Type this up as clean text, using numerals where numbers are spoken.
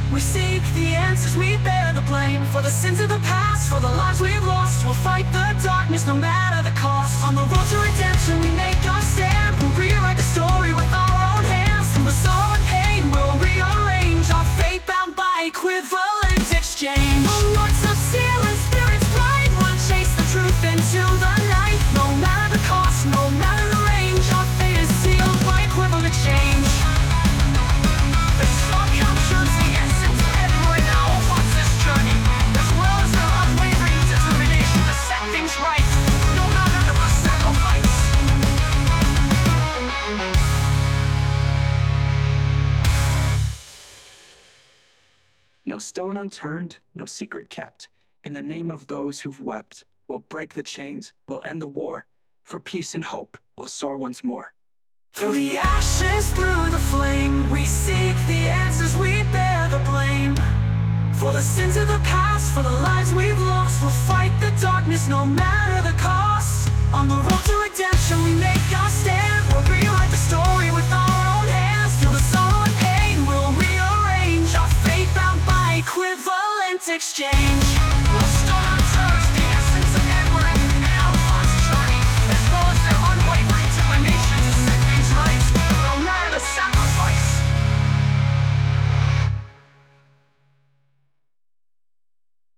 We seek the answers, we bear the blame. For the sins of the past, for the lives we've lost. We'll fight the darkness no matter the cost. On the road to redemption we make our stand. We'll rewrite the story with our own hands. From the sorrow and pain we'll rearrange our fate, bound by equivalent exchange. Hearts of steel and spirits bright, we'll chase the truth into the night. No matter the cost, no matter the range, our fate is sealed by equivalent exchange. This song captures the essence of everyone now wants this journey, as well as their unwavering determination to set things right, no matter the sacrifice. No stone unturned, no secret kept. In the name of those who've wept, we'll break the chains, we'll end the war. For peace and hope, we'll soar once more. Through the ashes, through the flame, we seek the answers, we bear the blame. For the sins of the past, for the lives we've lost, we'll fight the darkness no matter the cost. On the road to redemption we make our stand. We'll rewrite the story with our own hands. Through the sorrow and pain we'll rearrange our fate, bound by equivalent exchange.